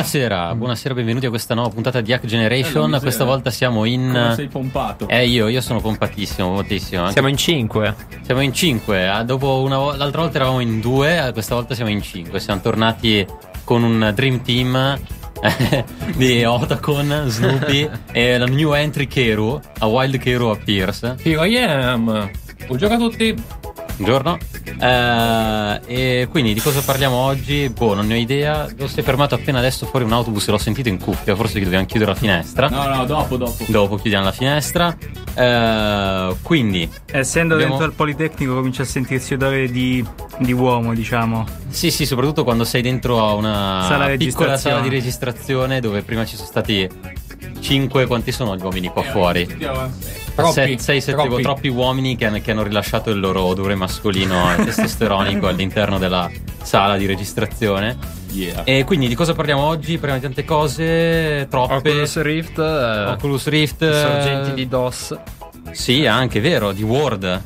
Buonasera, benvenuti a questa nuova puntata di Hack Generation. Questa volta siamo in... Come sei pompato? Io sono pompatissimo, moltissimo. Siamo in 5. Siamo in 5. Dopo l'altra volta eravamo in 2, questa volta siamo in 5. Siamo tornati con un Dream Team di Otacon, Snoopy e la new entry Keru, a Wild Keru appears. Here I am. Buongiorno a tutti. Buongiorno. E quindi di cosa parliamo oggi? Non ne ho idea. Lo sei fermato appena adesso fuori un autobus e l'ho sentito in cuffia. Forse che dobbiamo chiudere la finestra. No, dopo chiudiamo la finestra. Quindi essendo dentro al Politecnico comincia a sentirsi odore di uomo, diciamo. Sì, soprattutto quando sei dentro a una piccola sala di registrazione dove prima ci sono stati 5, quanti sono gli uomini qua fuori? 6-7 troppi uomini che hanno rilasciato il loro odore mascolino e testosteronico all'interno della sala di registrazione. E quindi di cosa parliamo oggi? Parliamo di tante cose, troppe. Oculus Rift, sorgenti di DOS. Sì, anche vero, di Word.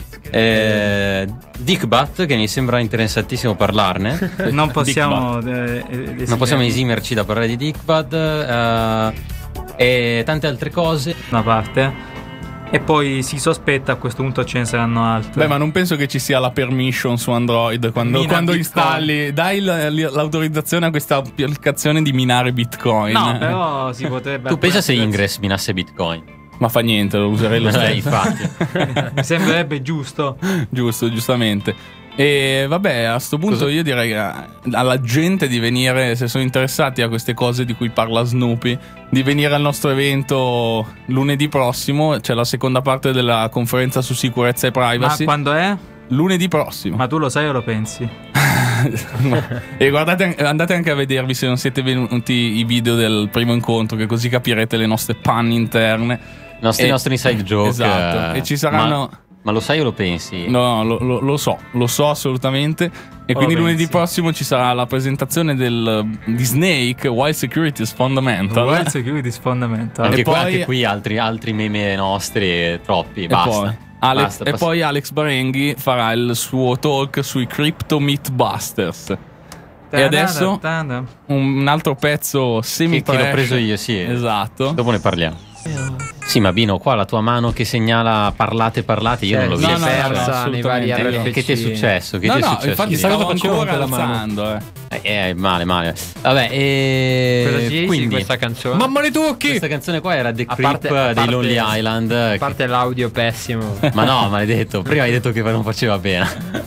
Dickbat, che mi sembra interessantissimo parlarne. Non possiamo esimerci da parlare di Dickbat, e tante altre cose. Una parte. E poi si sospetta, a questo punto ce ne saranno altre. Beh, ma non penso che ci sia la permission su Android quando installi. Dai l'autorizzazione a questa applicazione di minare Bitcoin. No, però si potrebbe. Tu pensa se Ingress minasse Bitcoin? Ma fa niente, lo userei lo stesso. Infatti. Mi sembrerebbe giusto. Giustamente. E vabbè, a sto punto io direi alla gente di venire, se sono interessati a queste cose di cui parla Snoopy, di venire al nostro evento lunedì prossimo. C'è la seconda parte della conferenza su sicurezza e privacy. Ma quando è? Lunedì prossimo. Ma tu lo sai o lo pensi? No. E andate anche a vedervi, se non siete venuti, i video del primo incontro, che così capirete le nostre panne interne, i nostri inside joke. Esatto. E ci saranno... Ma lo sai o lo pensi? No, lo so assolutamente. E quindi lunedì prossimo ci sarà la presentazione di Snake, Wild Security is Fundamental. Wild Security is Fundamental. Anche qui altri meme nostri, troppi, basta. Poi Alex Barenghi farà il suo talk sui Crypto Mythbusters. E adesso un altro pezzo semi-trash che l'ho preso io, sì. Esatto. Dopo ne parliamo. Sì, ma Bino, qua la tua mano che segnala parlate, io non l'ho vista. Si è persa nei vari RFC. Che ti è successo? Infatti stavo ancora alzando. Male. Vabbè, cosa ci quindi di questa canzone? Mamma le turchi! Questa canzone qua era The Creep dei Lonely Island. A parte l'audio pessimo. Ma no, maledetto, prima hai detto che non faceva bene.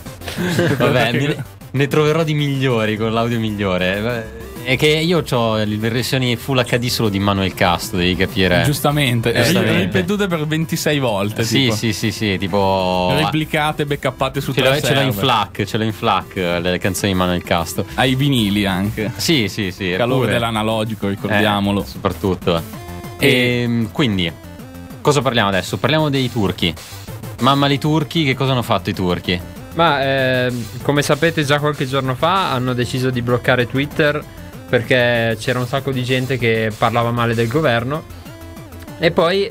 Vabbè, ne troverò di migliori con l'audio migliore. È che io ho le versioni Full HD solo di Manuel Castro, devi capire. Giustamente. Ripetute per 26 volte. Sì, tipo replicate, backuppate su tre ce l'ho in FLAC le canzoni di Manuel Castro. Ai vinili anche. Sì. Calore dell'analogico, ricordiamolo. Soprattutto. E quindi cosa parliamo adesso? Parliamo dei turchi. Mamma li turchi, che cosa hanno fatto i turchi? Ma come sapete, già qualche giorno fa hanno deciso di bloccare Twitter perché c'era un sacco di gente che parlava male del governo. E poi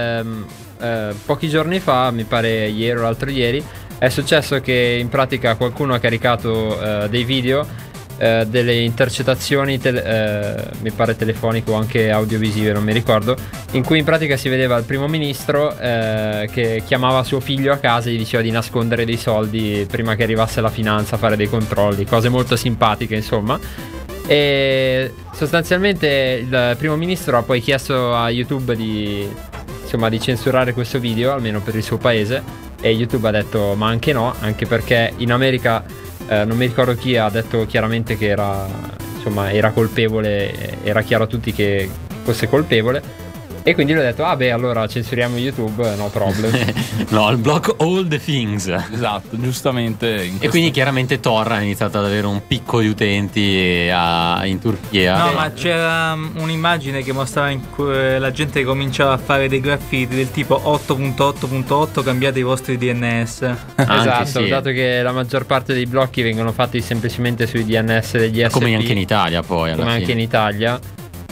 pochi giorni fa, mi pare ieri o l'altro ieri, è successo che in pratica qualcuno ha caricato dei video, delle intercettazioni mi pare telefoniche o anche audiovisive, non mi ricordo, in cui in pratica si vedeva il primo ministro che chiamava suo figlio a casa e gli diceva di nascondere dei soldi prima che arrivasse la finanza a fare dei controlli, cose molto simpatiche, insomma. E sostanzialmente il primo ministro ha poi chiesto a YouTube di censurare questo video, almeno per il suo paese, e YouTube ha detto ma anche no, anche perché in America non mi ricordo chi ha detto chiaramente che era colpevole, era chiaro a tutti che fosse colpevole. E quindi lui ha detto allora censuriamo YouTube, no problem. No, il block all the things. Esatto, giustamente. E quindi chiaramente Tor ha iniziato ad avere un picco di utenti in Turchia. No, ma c'era un'immagine che mostrava la gente che cominciava a fare dei graffiti del tipo 8.8.8 cambiate i vostri DNS. Esatto, sì. dato che la maggior parte dei blocchi vengono fatti semplicemente sui DNS degli ISP. Come anche in Italia poi. Come anche in Italia.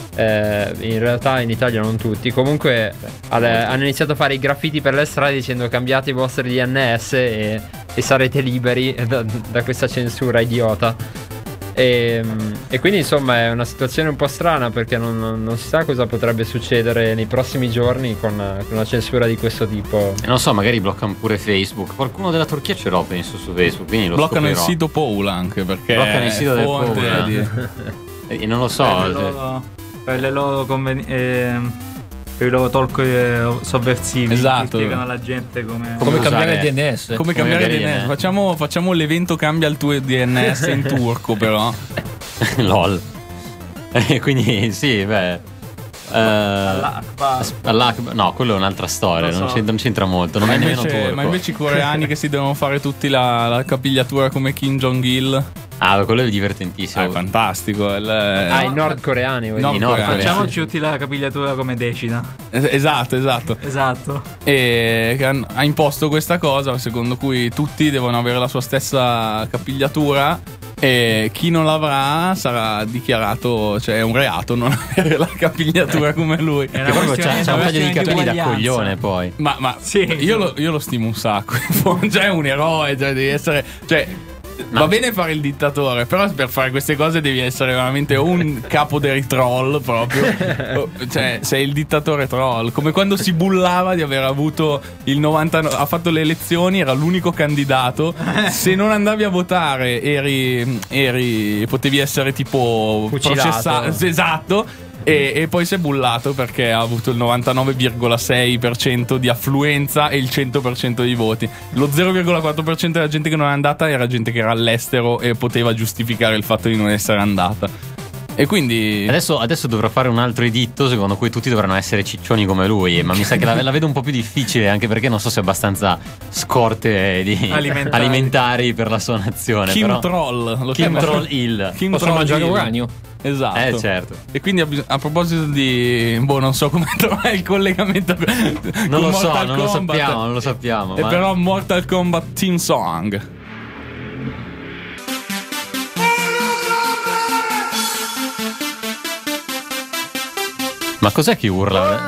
In realtà in Italia non tutti. Comunque hanno iniziato a fare i graffiti per le strade dicendo cambiate i vostri DNS e sarete liberi da questa censura idiota. E quindi insomma è una situazione un po' strana, perché non si sa cosa potrebbe succedere nei prossimi giorni con una censura di questo tipo. Non so, magari bloccano pure Facebook. Qualcuno della Turchia ce l'ho, penso, su Facebook, quindi lo bloccano scoprirò. il sito Poul anche, perché bloccano il sito del Poul. E non lo so, per le loro per i loro talk sovversivi. Esatto. Spiegano alla gente come cambiare il DNS. Come cambiare il DNS. Facciamo l'evento cambia il tuo DNS in turco, però. LOL. Quindi sì, beh. All'Akbar. No, quello è un'altra storia, non c'entra molto. Non è nemmeno turco. Ma invece i coreani che si devono fare tutti la capigliatura come Kim Jong-il. Ah, quello è divertentissimo. È fantastico. I nordcoreani. Facciamoci tutti la capigliatura come Decina. Esatto. E ha imposto questa cosa secondo cui tutti devono avere la sua stessa capigliatura, e chi non l'avrà sarà dichiarato, cioè è un reato non avere la capigliatura come lui. C'è un taglio di capelli da coglione, poi. Ma sì, io lo stimo un sacco. Cioè è un eroe, cioè devi essere, va bene fare il dittatore, però per fare queste cose devi essere veramente un capo dei troll proprio. Cioè sei il dittatore troll, come quando si bullava di aver avuto il 99, ha fatto le elezioni, era l'unico candidato, se non andavi a votare potevi essere tipo processato. Esatto. E poi si è bullato perché ha avuto il 99,6% di affluenza e il 100% di voti. Lo 0,4% della gente che non è andata era gente che era all'estero e poteva giustificare il fatto di non essere andata. E quindi adesso dovrò fare un altro editto secondo cui tutti dovranno essere ciccioni come lui, ma mi sa che la vedo un po' più difficile, anche perché non so se è abbastanza scorte alimentari per la sua nazione. Kim Troll. Kim Troll Hill. Posso mangiare uranio? Esatto. Certo. E quindi a proposito di non so come trovare il collegamento non lo sappiamo. E però Mortal Kombat Team Song. Ma cos'è che urla?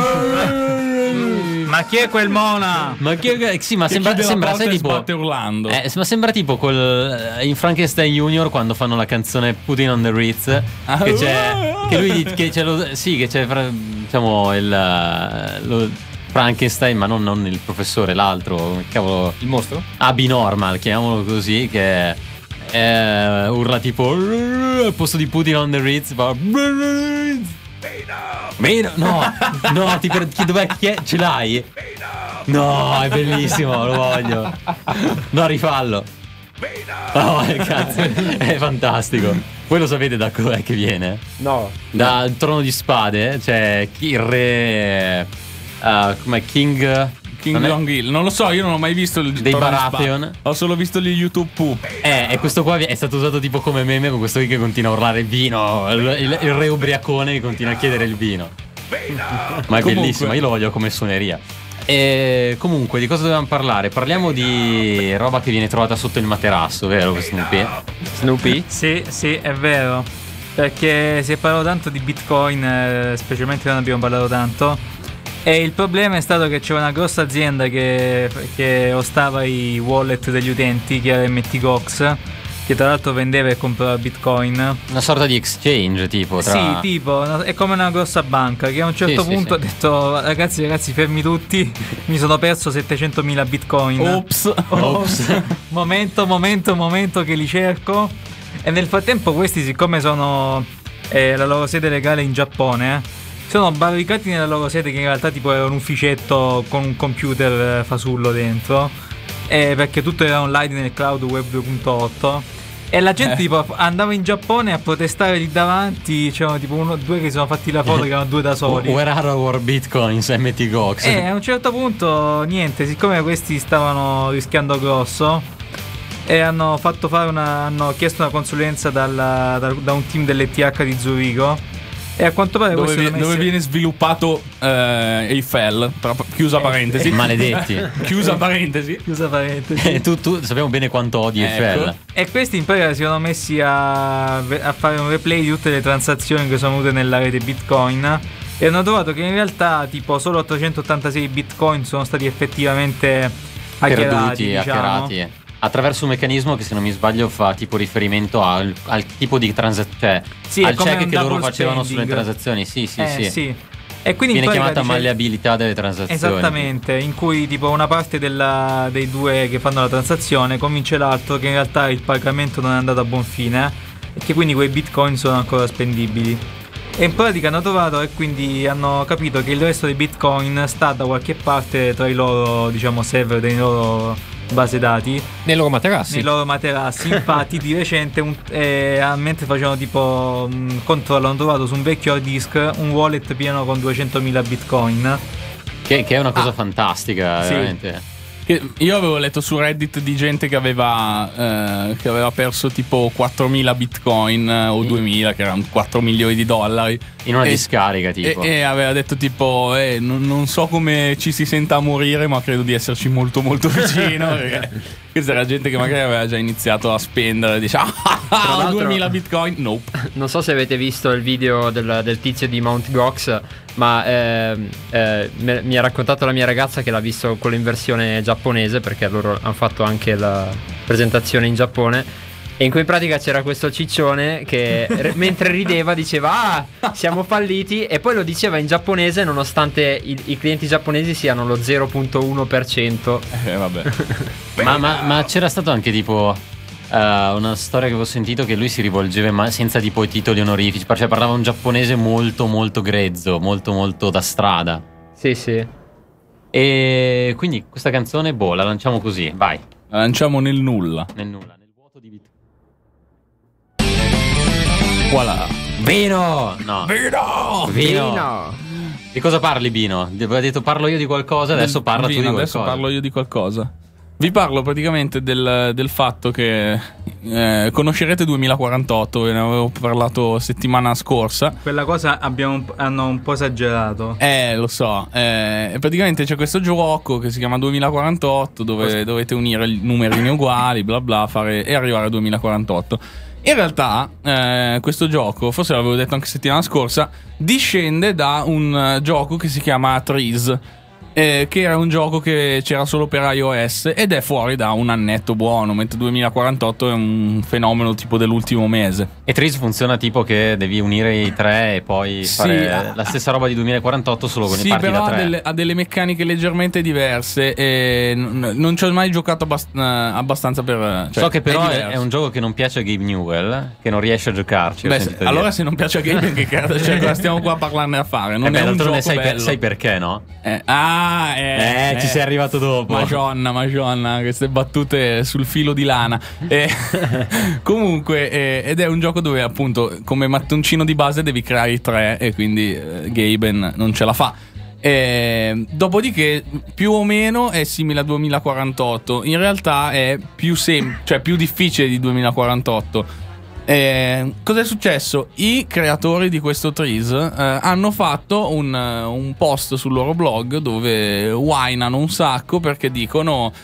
Ma chi è quel Mona? Ma sì, ma sembra sai tipo urlando. Ma sembra tipo in Frankenstein Junior quando fanno la canzone Putting on the Ritz, che c'è che lui che c'è che c'è diciamo lo Frankenstein, ma non il professore, l'altro, cavolo, il mostro? Abnormal, chiamiamolo così, che urla tipo al posto di Putting on the Ritz fa No, ti dov'è? Chi è? Ce l'hai? No, è bellissimo, lo voglio. No, rifallo. Oh, cazzo, è fantastico. Voi lo sapete da dov'è che viene? No. Dal Trono di Spade, cioè il re come King Jong-il. Non lo so, io non ho mai visto il dei Baratheon. Ho solo visto gli YouTube poop. E questo qua è stato usato tipo come meme, con questo qui che continua a urlare vino, il re ubriacone che continua a chiedere il vino. Ma è bellissimo, io lo voglio come suoneria. E comunque di cosa dovevamo parlare? Parliamo di roba che viene trovata sotto il materasso, vero Snoopy? Sì, è vero. Perché si è parlato tanto di Bitcoin, specialmente non abbiamo parlato tanto. E il problema è stato che c'era una grossa azienda che ostava i wallet degli utenti, che era MTGOX, che tra l'altro vendeva e comprava Bitcoin. Una sorta di exchange tipo Sì, tipo, è come una grossa banca, che a un certo punto ha detto ragazzi fermi tutti, mi sono perso 700.000 Bitcoin. Ops. Momento che li cerco. E nel frattempo questi, siccome sono la loro sede legale in Giappone, sono barricati nella loro sede, che in realtà tipo era un ufficetto con un computer fasullo dentro, perché tutto era online nel cloud web 2.8, e la gente tipo andava in Giappone a protestare lì davanti. C'erano tipo due che si sono fatti la foto, che erano due da soli. Where are our bitcoins, MTGOX? A un certo punto niente, siccome questi stavano rischiando grosso, e hanno chiesto una consulenza da un team dell'ETH di Zurigo. E a quanto pare dove viene sviluppato Eiffel, chiusa parentesi. Maledetti. Chiusa parentesi. Tu sappiamo bene quanto odi Eiffel. E questi in pratica si sono messi a fare un replay di tutte le transazioni che sono avute nella rete Bitcoin, e hanno trovato che in realtà tipo solo 886 Bitcoin sono stati effettivamente hackerati, hackerati. attraverso un meccanismo che, se non mi sbaglio, fa tipo riferimento al tipo di transazione, cioè al check che loro facevano sulle transazioni. Sì. E quindi viene chiamata malleabilità delle transazioni. Esattamente, in cui tipo una parte dei due che fanno la transazione convince l'altro che in realtà il pagamento non è andato a buon fine e che quindi quei bitcoin sono ancora spendibili. E in pratica hanno trovato e quindi hanno capito che il resto dei bitcoin sta da qualche parte tra i loro, diciamo, server dei loro base dati, nei loro materassi. Infatti di recente mentre facevano tipo un controllo, hanno trovato su un vecchio hard disk un wallet pieno con 200.000 bitcoin, che è una cosa fantastica, veramente. Che io avevo letto su Reddit di gente che aveva perso tipo 4.000 bitcoin o 2.000, che erano 4 milioni di dollari in una discarica tipo, e aveva detto tipo non so come ci si senta a morire, ma credo di esserci molto molto vicino. Perché questa era gente che magari aveva già iniziato a spendere, dice 2.000 bitcoin, nope. Non so se avete visto il video del tizio di Mt. Gox, ma mi ha raccontato la mia ragazza che l'ha visto con l'inversione giapponese, perché loro hanno fatto anche la presentazione in Giappone, e in cui in pratica c'era questo ciccione che mentre rideva diceva siamo falliti, e poi lo diceva in giapponese nonostante i clienti giapponesi siano lo 0.1%. Vabbè. ma c'era stato anche tipo una storia che avevo sentito, che lui si rivolgeva ma senza tipo i titoli onorifici, cioè parlava un giapponese molto molto grezzo, molto molto da strada. Sì. E quindi questa canzone la lanciamo così, vai. La lanciamo nel nulla, nel vuoto di Bitcoin. Voilà. Vino. Di cosa parli, Bino? Aveva detto parlo io di qualcosa, adesso parla tu di qualcosa. Adesso parlo io di qualcosa. Vi parlo praticamente del fatto che conoscerete 2048, ve ne avevo parlato settimana scorsa. Quella cosa hanno un po' esagerato. Lo so. Praticamente c'è questo gioco che si chiama 2048, dove dovete unire numerini uguali, bla bla, e arrivare a 2048. In realtà questo gioco, forse l'avevo detto anche settimana scorsa, discende da un gioco che si chiama Trees, che era un gioco che c'era solo per iOS ed è fuori da un annetto buono, mentre 2048 è un fenomeno tipo dell'ultimo mese. E Trees funziona tipo che devi unire i tre e poi fare la stessa roba di 2048 solo con i parti da tre. Sì, però ha delle meccaniche leggermente diverse e non ci ho mai giocato abbastanza per... so che però è un gioco che non piace a Gabe Newell, che non riesce a giocarci. Allora se non piace a Gabe, che cazzo, cioè, stiamo qua a parlarne a fare. Non è un gioco bello. Sai perché, no? Ci sei arrivato dopo. Madonna, queste battute sul filo di lana. Comunque, ed è un gioco dove appunto come mattoncino di base devi creare i tre, e quindi Gaben non ce la fa. Dopodiché più o meno è simile a 2048. In realtà è più difficile di 2048. Cos'è successo? I creatori di questo Trees hanno fatto un post sul loro blog dove whinano un sacco perché dicono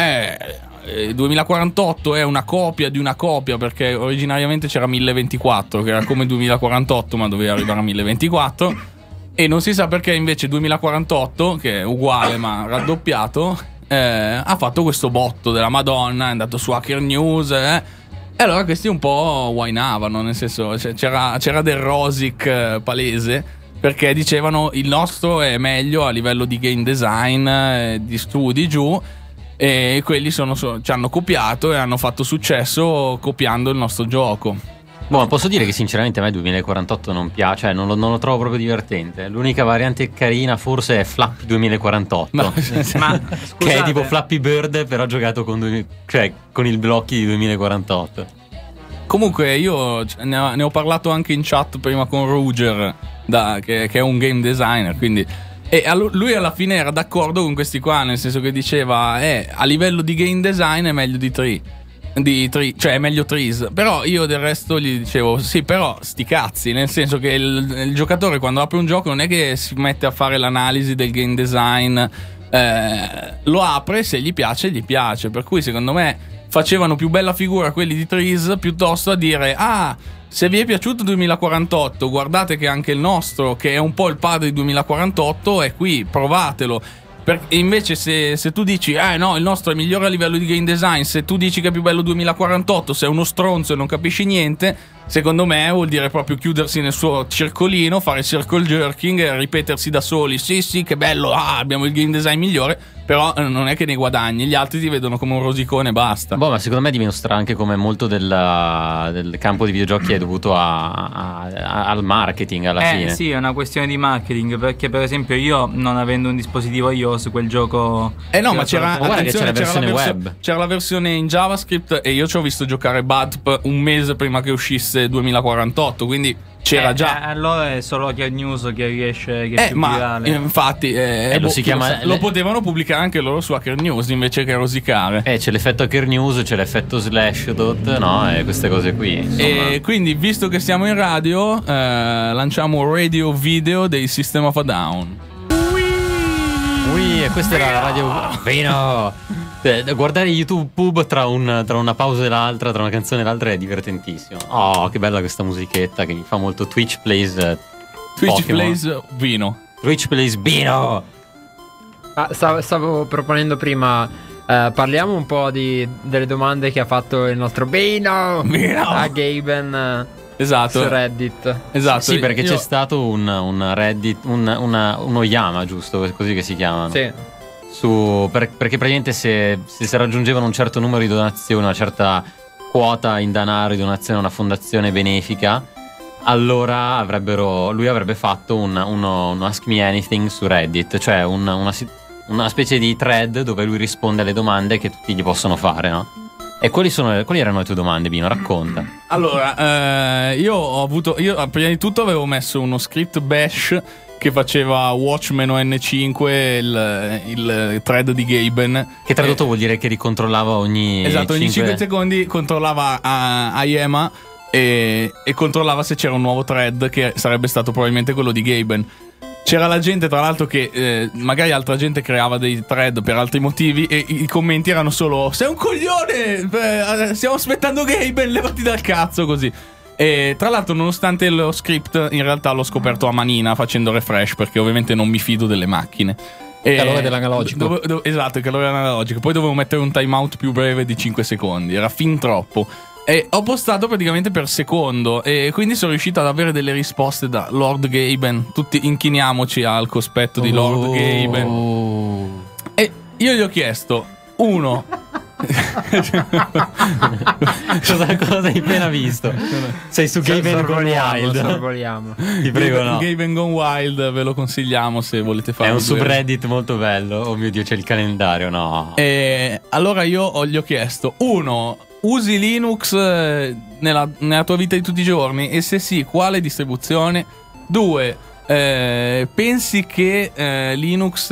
2048 è una copia di una copia, perché originariamente c'era 1024 che era come 2048 ma doveva arrivare a 1024, e non si sa perché invece 2048, che è uguale ma raddoppiato, ha fatto questo botto della Madonna, è andato su Hacker News, e allora questi un po' whinavano, nel senso c'era del rosic palese, perché dicevano il nostro è meglio a livello di game design, di studi giù, e quelli ci hanno copiato e hanno fatto successo copiando il nostro gioco. Posso dire che sinceramente a me 2048 non piace, cioè non lo trovo proprio divertente. L'unica variante carina forse è Flappy 2048, ma che è tipo Flappy Bird però giocato con il blocchi di 2048. Comunque io ne ho parlato anche in chat prima con Roger, che è un game designer, quindi lui alla fine era d'accordo con questi qua, nel senso che diceva a livello di game design è meglio di Tree, cioè è meglio Trees. Però io del resto gli dicevo sì, però sti cazzi, nel senso che il giocatore quando apre un gioco non è che si mette a fare l'analisi del game design, lo apre, se gli piace, per cui secondo me facevano più bella figura quelli di Trees piuttosto a dire se vi è piaciuto 2048 guardate che anche il nostro, che è un po' il padre di 2048, è qui, provatelo. E invece se tu dici no, il nostro è migliore a livello di game design, se tu dici che è più bello 2048, sei uno stronzo e non capisci niente, secondo me vuol dire proprio chiudersi nel suo circolino, fare circle jerking e ripetersi da soli: sì che bello, abbiamo il game design migliore, però non è che ne guadagni, gli altri ti vedono come un rosicone e basta. Ma secondo me dimostra anche come molto del campo di videogiochi è dovuto al marketing alla fine. Sì, è una questione di marketing, perché per esempio io, non avendo un dispositivo iOS, quel gioco ma c'era la versione web, c'era la versione in JavaScript e io ci ho visto giocare Budp un mese prima che uscisse 2048, quindi c'era già. Allora è solo Hacker News che riesce, che è più virale. Infatti lo potevano pubblicare anche loro su Hacker News invece che rosicare. C'è l'effetto Hacker News, c'è l'effetto Slashdot, no? E queste cose qui, insomma. E quindi, visto che siamo in radio, lanciamo radio video dei System of a Down. E questa era la radio Vino. Guardare YouTube Pub tra una pausa e l'altra, tra una canzone e l'altra, è divertentissimo. Oh, che bella questa musichetta che mi fa molto Twitch Plays Vino. Twitch Plays Vino. Stavo proponendo prima, parliamo un po' delle domande che ha fatto il nostro Vino a Gaben. Esatto. Su Reddit. Esatto. Sì, perché c'è stato un Reddit, uno Yama, giusto? Così che si chiamano. Sì. Perché praticamente se raggiungevano un certo numero di donazioni, una certa quota in denaro di donazione a una fondazione benefica, allora lui avrebbe fatto uno Ask Me Anything su Reddit, cioè una specie di thread dove lui risponde alle domande che tutti gli possono fare, no? E quali erano le tue domande, Bino? Racconta. Allora, io prima di tutto avevo messo uno script bash che faceva Watchmen ON5, il thread di Gaben. Che tradotto vuol dire che ricontrollava ogni 5 secondi controllava a Yema e controllava se c'era un nuovo thread, che sarebbe stato probabilmente quello di Gaben. C'era la gente, tra l'altro, che magari altra gente creava dei thread per altri motivi e i commenti erano solo: sei un coglione, stiamo aspettando Gaben, levati dal cazzo, così. E tra l'altro, nonostante lo script, in realtà l'ho scoperto a manina facendo refresh, perché ovviamente non mi fido delle macchine. Il calore dell'analogico. Esatto, il calore dell'analogico. Poi dovevo mettere un timeout più breve di 5 secondi, era fin troppo. E ho postato praticamente per secondo, e quindi sono riuscito ad avere delle risposte da Lord Gaben. Tutti inchiniamoci al cospetto di Lord Gaben. E io gli ho chiesto: uno, cosa hai appena visto? Sei su Gaben Gone Wild. Ti prego, no. Gaben Gone Wild ve lo consigliamo se volete fare. È un subreddit molto bello. Oh mio Dio, c'è il calendario, no? E allora io gli ho chiesto: uno, usi Linux nella tua vita di tutti i giorni? E se sì, quale distribuzione? 2, pensi che Linux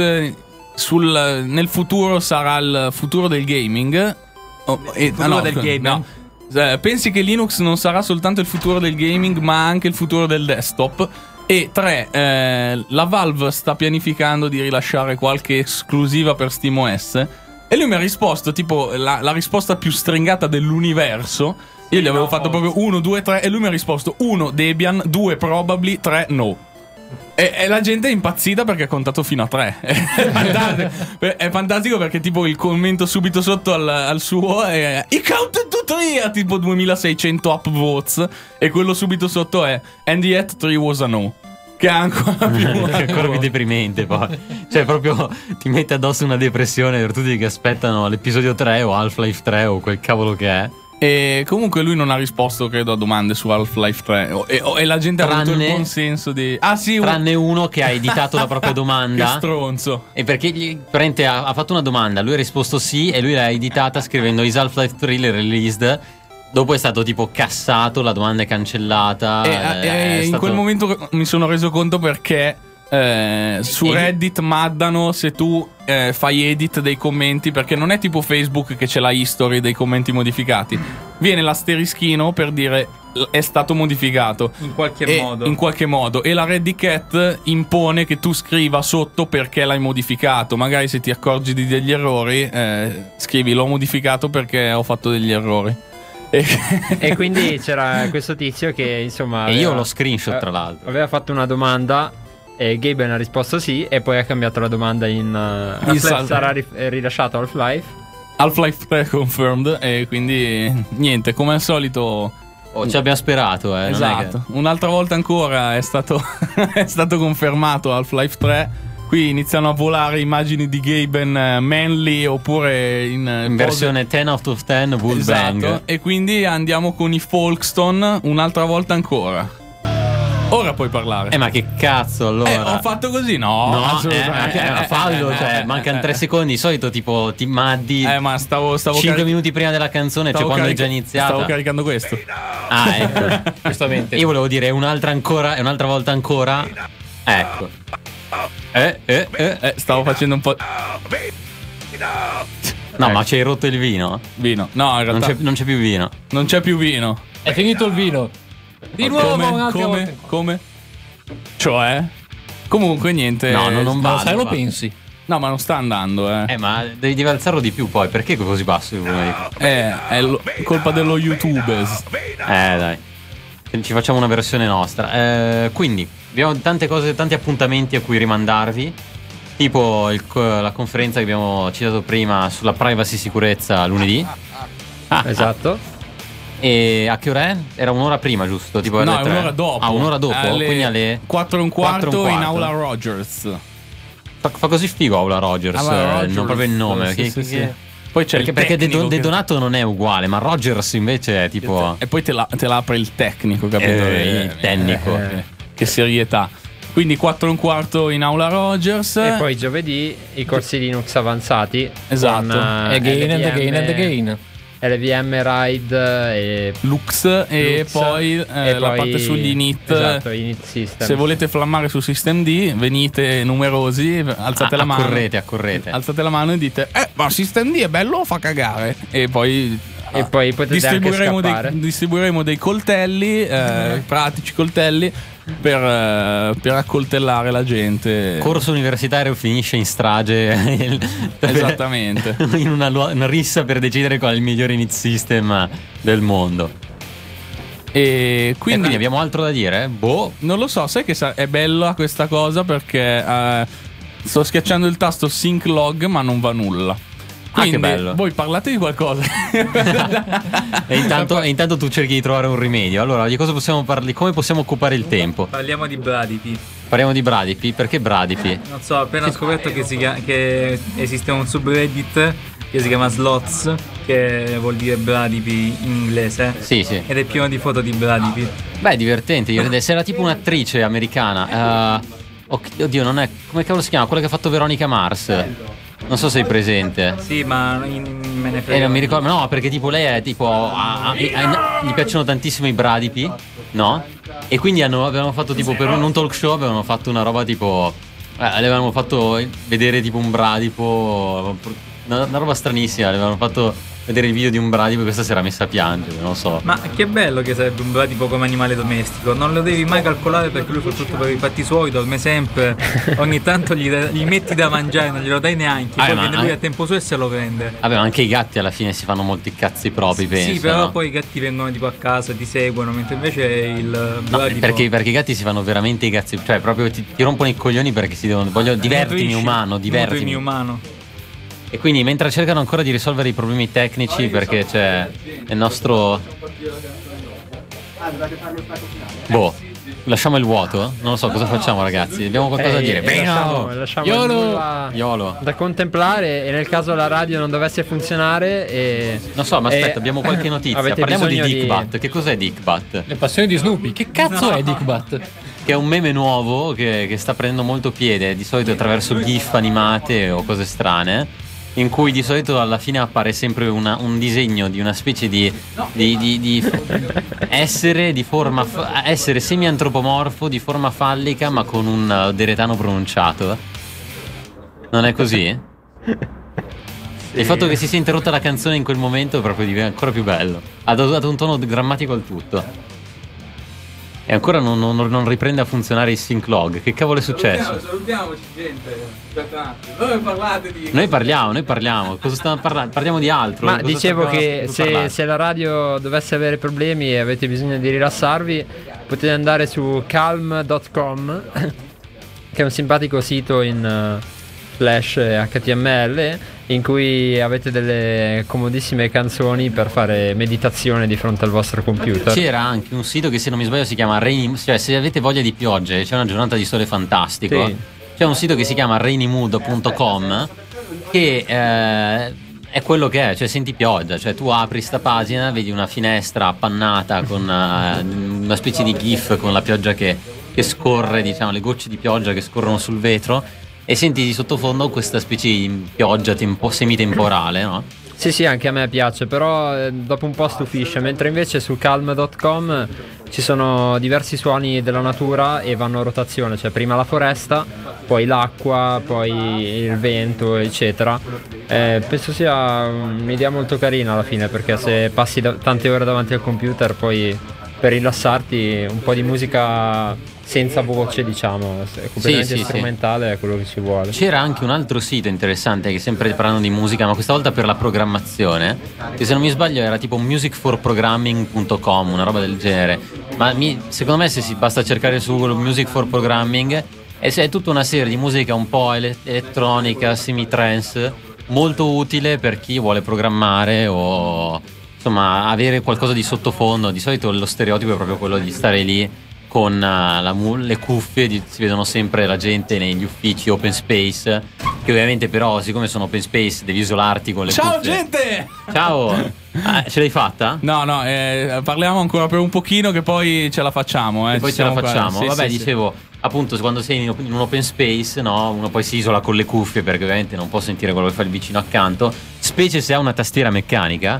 nel futuro sarà il futuro del gaming? Del gaming? No. Pensi che Linux non sarà soltanto il futuro del gaming, ma anche il futuro del desktop? E 3, la Valve sta pianificando di rilasciare qualche esclusiva per SteamOS? E lui mi ha risposto tipo la risposta più stringata dell'universo. Io gli avevo fatto proprio 1, 2, 3 e lui mi ha risposto 1 Debian, 2 Probably, 3 No. E la gente è impazzita perché ha contato fino a 3. È fantastico perché tipo il commento subito sotto al suo è I counted to 3 a tipo 2600 upvotes, e quello subito sotto è And yet 3 was a no, che è ancora più deprimente. Poi cioè proprio ti mette addosso una depressione per tutti che aspettano l'episodio 3 o Half-Life 3 o quel cavolo che è. E comunque lui non ha risposto, credo, a domande su Half-Life 3 e la gente ha avuto il buon senso di tranne uno che ha editato la propria domanda. Che stronzo. E perché ha fatto una domanda, lui ha risposto sì e lui l'ha editata scrivendo Is Half-Life 3 released? Dopo è stato tipo cassato, la domanda è cancellata. In quel momento mi sono reso conto perché su Reddit maddano se tu fai edit dei commenti, perché non è tipo Facebook che c'è la history dei commenti modificati. Viene l'asterischino per dire è stato modificato in qualche modo, e la Reddit Cat impone che tu scriva sotto perché l'hai modificato. Magari se ti accorgi di degli errori scrivi l'ho modificato perché ho fatto degli errori. E quindi c'era questo tizio che insomma io l'ho screenshot tra l'altro, aveva fatto una domanda E Gaben ha risposto sì, e poi ha cambiato la domanda in sarà rilasciato Half-Life 3 confirmed, e quindi niente, come al solito ci abbiamo sperato, esatto. Un'altra volta ancora è stato confermato Half-Life 3. Qui iniziano a volare immagini di Gaben manly, oppure in versione 10 out of 10 Bull esatto. Bang. E quindi andiamo con i Folkestone un'altra volta ancora. Ora puoi parlare. Ma che cazzo, allora? Ho fatto così? No, assolutamente. Fallo, cioè, mancano 3 secondi. Di solito, tipo, ti maddi. Ma stavo 5 minuti prima della canzone, cioè quando è già iniziata. Stavo caricando questo. Ecco. Giustamente. Io volevo dire un'altra ancora, e un'altra volta ancora. Ecco. Stavo facendo un po'. No, ma ci hai rotto il vino? Vino. No, in realtà non c'è più vino. Non c'è più vino. È finito il vino. Di nuovo un'altra volta. Come? Cioè? Comunque niente. No, non va. Sai, lo pensi? No, ma non sta andando, ma devi alzarlo di più poi. Perché così basso? È colpa dello YouTubers. Dai. Ci facciamo una versione nostra. Quindi abbiamo tante cose, tanti appuntamenti a cui rimandarvi. Tipo la conferenza che abbiamo citato prima sulla privacy sicurezza lunedì. Esatto. E a che ora è? Era un'ora prima, giusto? Tipo no, è un'ora dopo. Un'ora dopo? Quindi alle 4:15 in Aula Rogers. Fa così figo Aula Rogers, non proprio il nome. Sì. Poi c'è perché De Donato non è uguale, ma Rogers invece è tipo. E poi te la apre il tecnico, capito? Il tecnico. Che serietà. Quindi 4:15 in Aula Rogers. E poi giovedì i corsi Linux avanzati. Esatto. Con, again and again. LVM Ride e Lux e poi la parte sugli init. Esatto, init system. Se volete flammare su System D, venite numerosi, alzate la mano. Accorrete. Alzate la mano e dite ma System D è bello o fa cagare? E poi potete anche scappare. Distribuiremo dei coltelli, pratici coltelli per accoltellare la gente. Corso universitario finisce in strage. Esattamente. In una rissa per decidere qual è il migliore init system del mondo. E quindi abbiamo altro da dire? Non lo so, sai che è bella questa cosa perché sto schiacciando il tasto sync log ma non va nulla. Quindi, che bello. Voi parlate di qualcosa. e intanto tu cerchi di trovare un rimedio. Allora, di cosa possiamo parlare? Come possiamo occupare il tempo? Parliamo di Bradipi. Parliamo di Bradipi? Perché Bradipi? Non so, ho appena scoperto che esiste un subreddit che si chiama Slots, che vuol dire Bradipi in inglese. Sì. Ed è pieno di foto di Bradipi. Beh, divertente. Se era tipo un'attrice americana. Oddio, non è. Come cavolo si chiama? Quella che ha fatto Veronica Mars. Non so se sei presente. Sì, ma me ne frega. Non mi ricordo. No, perché tipo lei è tipo. Gli piacciono tantissimo i bradipi, no? E quindi avevano fatto tipo per un talk show, avevano fatto una roba tipo. Le avevano fatto vedere tipo un bradipo. Una roba stranissima. Le avevano fatto vedere il video di un bradipo e questa si era messa a piangere, non lo so. Ma che bello che sarebbe un bradipo come animale domestico. Non lo devi mai calcolare perché lui fa tutto per i fatti suoi, dorme sempre. Ogni tanto gli metti da mangiare, non glielo dai neanche. Poi viene lui a tempo suo e se lo prende. Vabbè, ma anche i gatti alla fine si fanno molti cazzi propri, penso. Sì, però poi i gatti vengono tipo a casa, ti seguono, mentre invece il bradipo. Perché i gatti si fanno veramente i cazzi. Cioè, proprio ti rompono i coglioni perché si devono. Divertimi umano. E quindi mentre cercano ancora di risolvere i problemi tecnici, perché c'è il nostro. Lasciamo il vuoto? Non lo so, cosa facciamo, ragazzi? Abbiamo qualcosa da dire? Lasciamo YOLO da contemplare. E nel caso la radio non dovesse funzionare non so, ma aspetta, abbiamo qualche notizia. Parliamo di Dickbat. Che cos'è Dickbat? Le passioni di Snoopy. Che cazzo è Dickbat? Che è un meme nuovo che sta prendendo molto piede. Di solito attraverso GIF animate o cose strane, in cui di solito alla fine appare sempre un disegno di una specie di essere di forma essere semi-antropomorfo di forma fallica ma con un deretano pronunciato. Non è così? Sì. Il fatto che si sia interrotta la canzone in quel momento proprio ancora più bello. Ha dato un tono drammatico al tutto. E ancora non riprende a funzionare il sync log. Che cavolo è successo? Salutiamoci, gente. Aspetta un attimo. Voi parlate di. Noi parliamo. Cosa stiamo parlando? Parliamo di altro. Ma dicevo che se la radio dovesse avere problemi e avete bisogno di rilassarvi, potete andare su calm.com che è un simpatico sito in Flash e HTML in cui avete delle comodissime canzoni per fare meditazione di fronte al vostro computer. C'era anche un sito che, se non mi sbaglio, si chiama Rainy, cioè se avete voglia di piogge, c'è una giornata di sole fantastico, sì. C'è un sito che si chiama rainymood.com che è quello che è, cioè senti pioggia, cioè tu apri sta pagina, vedi una finestra appannata con una specie di gif con la pioggia che scorre, diciamo, le gocce di pioggia che scorrono sul vetro, e senti di sottofondo questa specie di pioggia semitemporale, no? Sì, anche a me piace, però dopo un po' stufisce, mentre invece su calm.com ci sono diversi suoni della natura e vanno a rotazione, cioè prima la foresta, poi l'acqua, poi il vento, eccetera. Penso sia un'idea molto carina alla fine, perché se passi tante ore davanti al computer, poi per rilassarti un po' di musica senza voce, diciamo, completamente strumentale, è quello che ci vuole. C'era anche un altro sito interessante che, sempre parlando di musica, ma questa volta per la programmazione, che se non mi sbaglio era tipo musicforprogramming.com, una roba del genere, ma secondo me se basta cercare su Google Music for Programming è tutta una serie di musica un po' elettronica, semi-trance, molto utile per chi vuole programmare o insomma avere qualcosa di sottofondo. Di solito lo stereotipo è proprio quello di stare lì con le cuffie, si vedono sempre la gente negli uffici open space, che ovviamente però, siccome sono open space, devi isolarti con le cuffie. Ciao gente! Ciao! Ce l'hai fatta? No, parliamo ancora per un pochino che poi ce la facciamo. Poi ce la facciamo. Sì, vabbè, dicevo, appunto, quando sei in un open space, no, uno poi si isola con le cuffie, perché ovviamente non può sentire quello che fa il vicino accanto, specie se ha una tastiera meccanica,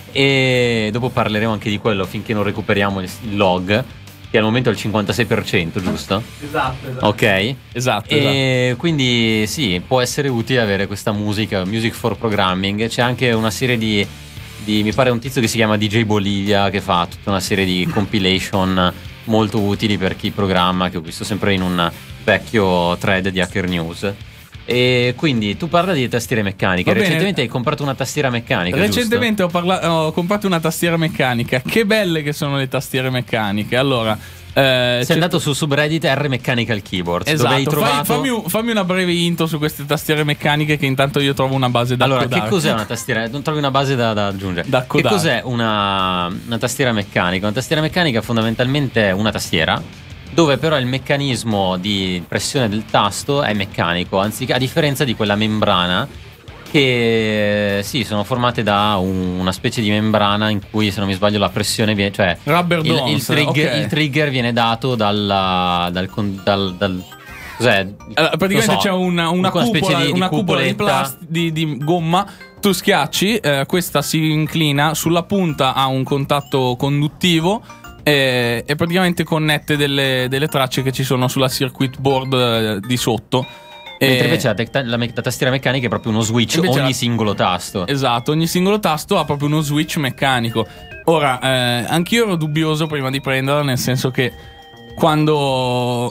e dopo parleremo anche di quello finché non recuperiamo il log, che al momento è il 56%, giusto? Esatto. Ok. Esatto. E quindi sì, può essere utile avere questa musica, Music for Programming. C'è anche una serie di mi pare un tizio che si chiama DJ Bolivia, che fa tutta una serie di compilation molto utili per chi programma, che ho visto sempre in un vecchio thread di Hacker News. E quindi tu parla di tastiere meccaniche. Recentemente hai comprato una tastiera meccanica. Recentemente ho comprato una tastiera meccanica. Che belle che sono le tastiere meccaniche. Allora, sei andato su subreddit R Mechanical Keyboards. Esatto. Dove hai trovato... fammi una breve intro su queste tastiere meccaniche, che intanto io trovo una base da codare. Allora, che cos'è una tastiera? Non trovi una base da aggiungere? Da codare. Che cos'è una tastiera meccanica? Una tastiera meccanica fondamentalmente è una tastiera dove però il meccanismo di pressione del tasto è meccanico, anziché, a differenza di quella membrana, che sono formate da una specie di membrana in cui, se non mi sbaglio, la pressione viene, cioè il trigger viene dato dal cos'è? Praticamente c'è una cupola di gomma. Tu schiacci, questa si inclina, sulla punta ha un contatto conduttivo e praticamente connette delle tracce che ci sono sulla circuit board di sotto. Mentre invece la tastiera meccanica è proprio uno switch, ogni singolo tasto. Esatto, ogni singolo tasto ha proprio uno switch meccanico. Ora, anch'io ero dubbioso prima di prenderla, nel senso che quando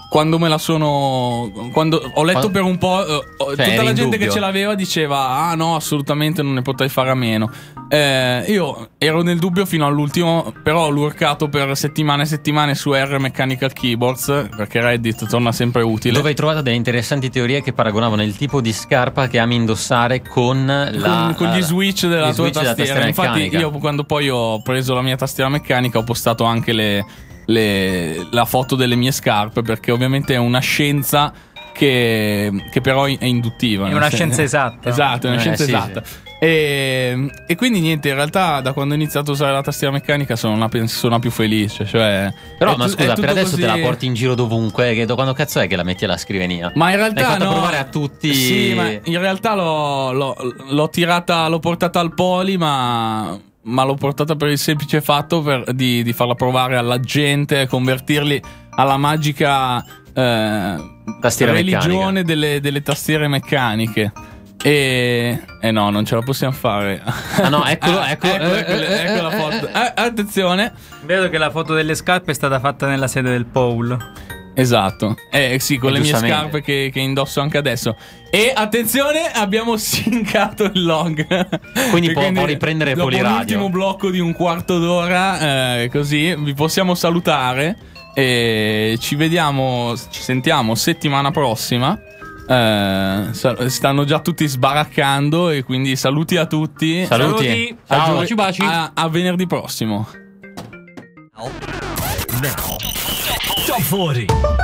ho letto per un po', tutta la gente che ce l'aveva diceva: no, assolutamente non ne potrei fare a meno. Io ero nel dubbio fino all'ultimo, però ho lurcato per settimane e settimane su R Mechanical Keyboards, perché Reddit torna sempre utile, dove hai trovato delle interessanti teorie che paragonavano il tipo di scarpa che ami indossare con gli switch della tua tastiera. Infatti io, quando poi ho preso la mia tastiera meccanica, ho postato anche la foto delle mie scarpe, perché ovviamente è una scienza che però è induttiva. È una scienza esatta. Esatto, è una scienza esatta. Sì. E quindi niente, in realtà da quando ho iniziato a usare la tastiera meccanica sono una persona più felice. Però ma scusa, per adesso te la porti in giro dovunque, quando cazzo è che la metti alla scrivania? Ma in realtà l'hai fatta provare a tutti. Sì, ma in realtà l'ho portata al Poli, ma l'ho portata per il semplice fatto di farla provare alla gente, convertirli alla magica religione delle tastiere meccaniche. E no, non ce la possiamo fare. Ah no, ecco la foto. Attenzione, vedo che la foto delle scarpe è stata fatta nella sede del Paul. Esatto, sì, con le mie scarpe che indosso anche adesso. E attenzione, abbiamo sincato il log. Quindi può riprendere Poliradio. Dopo l'ultimo blocco di un quarto d'ora, così vi possiamo salutare. E ci sentiamo settimana prossima. Stanno già tutti sbaraccando e quindi saluti a tutti. Saluti. Ciao. Baci. A venerdì prossimo. Top 40.